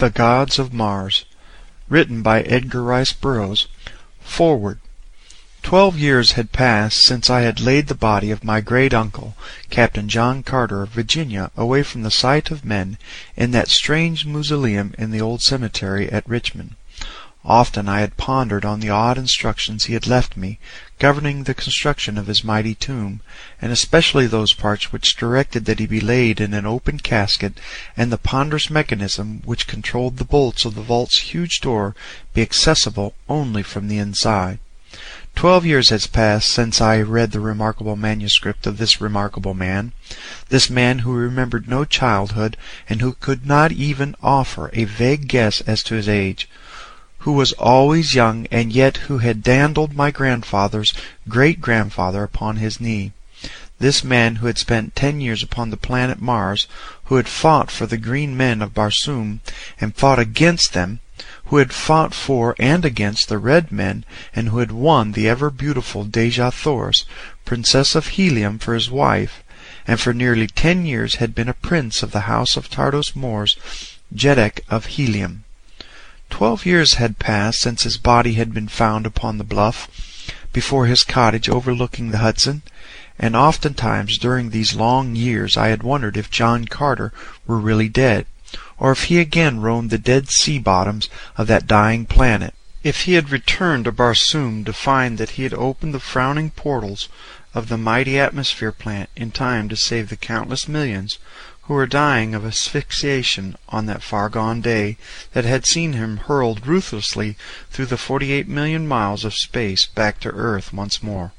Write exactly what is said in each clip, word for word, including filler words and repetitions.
The Gods of Mars. Written by Edgar Rice Burroughs. Foreword. Twelve years had passed since I had laid the body of my great-uncle, Captain John Carter of Virginia, away from the sight of men in that strange mausoleum in the old cemetery at Richmond. Often I had pondered on the odd instructions he had left me, governing the construction of his mighty tomb, and especially those parts which directed that he be laid in an open casket, and the ponderous mechanism which controlled the bolts of the vault's huge door be accessible only from the inside. Twelve years has passed since I read the remarkable manuscript of this remarkable man, this man who remembered no childhood, and who could not even offer a vague guess as to his age, who was always young, and yet who had dandled my grandfather's great-grandfather upon his knee. This man who had spent ten years upon the planet Mars, who had fought for the green men of Barsoom, and fought against them, who had fought for and against the red men, and who had won the ever-beautiful Dejah Thoris, Princess of Helium, for his wife, and for nearly ten years had been a prince of the house of Tardos Mors, Jeddak of Helium. Twelve years had passed since his body had been found upon the bluff, before his cottage overlooking the Hudson, and oftentimes during these long years I had wondered if John Carter were really dead, or if he again roamed the dead sea bottoms of that dying planet, if he had returned to Barsoom to find that he had opened the frowning portals of the mighty atmosphere plant in time to save the countless millions who were dying of asphyxiation on that far-gone day that had seen him hurled ruthlessly through the forty-eight million miles of space back to Earth once more.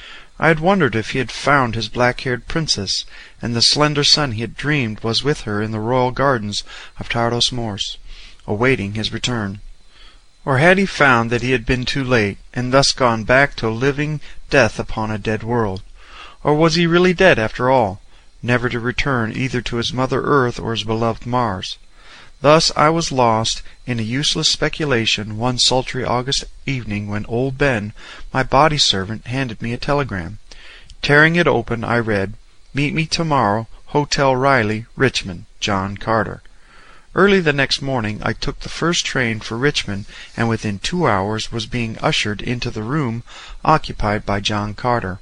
I had wondered if he had found his black-haired princess, and the slender son he had dreamed was with her in the royal gardens of Tardos Mors, awaiting his return. Or had he found that he had been too late, and thus gone back to a living death upon a dead world? Or was he really dead after all, never to return either to his mother Earth or his beloved Mars? Thus I was lost in a useless speculation one sultry August evening when old Ben, my body servant, handed me a telegram. Tearing it open, I read, "Meet me tomorrow, Hotel Riley, Richmond, John Carter." Early the next morning I took the first train for Richmond, and within two hours was being ushered into the room occupied by John Carter.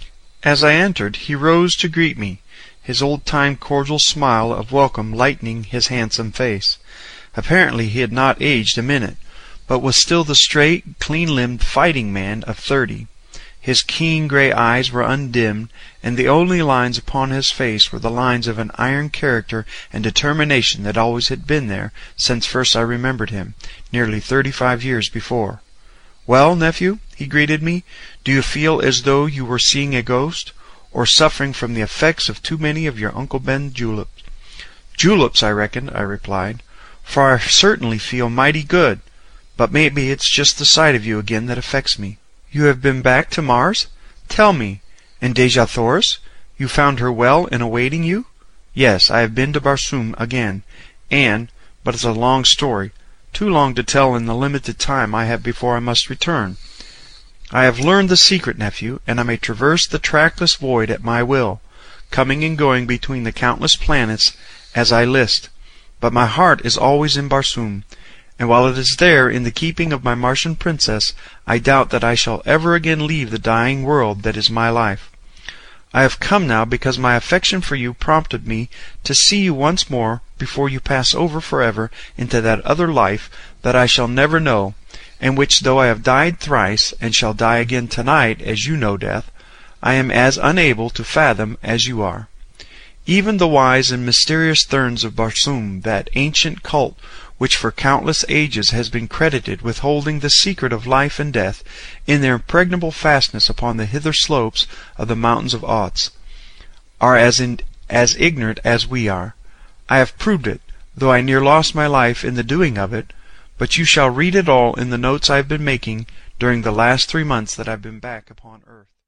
As I entered, he rose to greet me, his old-time cordial smile of welcome lightening his handsome face. Apparently he had not aged a minute, but was still the straight, clean-limbed fighting man of thirty. His keen grey eyes were undimmed, and the only lines upon his face were the lines of an iron character and determination that always had been there since first I remembered him, nearly thirty-five years before. "Well, nephew," he greeted me, "do you feel as though you were seeing a ghost, or suffering from the effects of too many of your Uncle Ben juleps?" "Juleps, I reckon," I replied, "for I certainly feel mighty good, but maybe it's just the sight of you again that affects me." "You have been back to Mars? Tell me, and Dejah Thoris? You found her well and awaiting you?" "Yes, I have been to Barsoom again, and, but it's a long story, too long to tell in the limited time I have before I must return. I have learned the secret, nephew, and I may traverse the trackless void at my will, coming and going between the countless planets as I list. But my heart is always in Barsoom, and while it is there in the keeping of my Martian princess, I doubt that I shall ever again leave the dying world that is my life. I have come now because my affection for you prompted me to see you once more before you pass over forever into that other life that I shall never know, and which, though I have died thrice, and shall die again tonight, as you know death, I am as unable to fathom as you are. Even the wise and mysterious Therns of Barsoom, that ancient cult which for countless ages has been credited with holding the secret of life and death in their impregnable fastness upon the hither slopes of the mountains of Ots, are as in, as ignorant as we are. I have proved it, though I near lost my life in the doing of it, but you shall read it all in the notes I have been making during the last three months that I have been back upon earth.